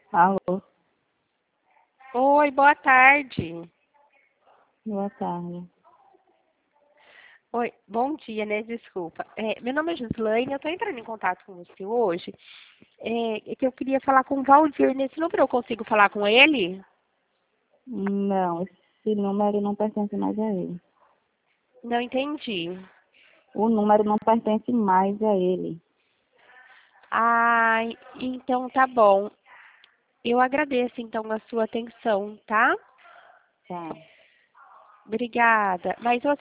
Alô, Oi, boa tarde. boa tarde. Oi, bom dia, né? Desculpa. Meu nome é Gislaine, eu estou entrando em contato com você hoje. É que eu queria falar com o Valdir. Nesse número eu consigo falar com ele? Não, esse número não pertence mais a ele. Não entendi. O número não pertence mais a ele. Ah, então tá bom. Eu agradeço então a sua atenção, tá? Tá. Obrigada. Mas você